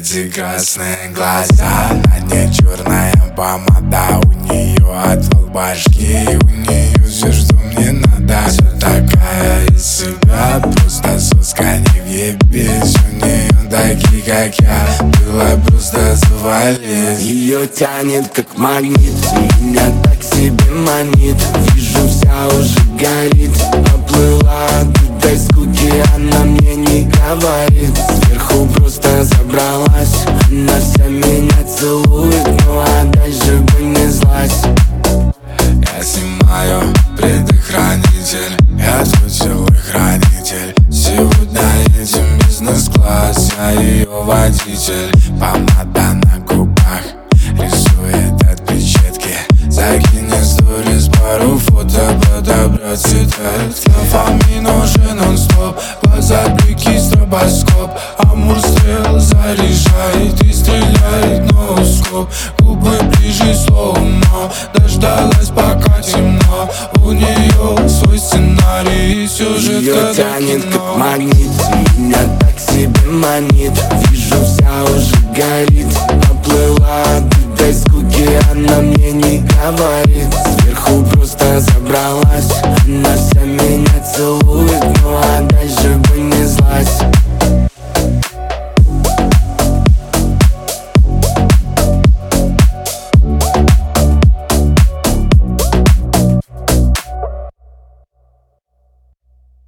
эти красные глаза. На ней черная помада, у нее отвал башки. У нее все, что мне надо. Все такая из себя, просто соска не въебись. У нее такие, как я, было просто завалить. Ее тянет как магнит, меня так себе манит. Вижу, вся уже горит, поплыла от этой скуки. Она мне не говорит, сверху просто забралась. Она вся меня целует, ну а дальше бы не злась. Я снимаю предохранитель, я твой телохранитель. Сегодня едем бизнес-класс, я ее водитель. Помада на губах рисует отпечатки. Закинь сторис, пару фото, подобрать цвет. Словами нужен нон-стоп, глаза блики, стробоскоп. Амур стрел заряжает и стреляет ноускоп. Губы ближе слоумо, дождалась пока темно. У нее свой сценарий и сюжет. Ее тянет как магнит, меня так себе манит. Вижу, вся уже горит, поплыла от этой скуки. Она мне не говорит, сверху просто забралась. Она вся меня целует, ну а дальше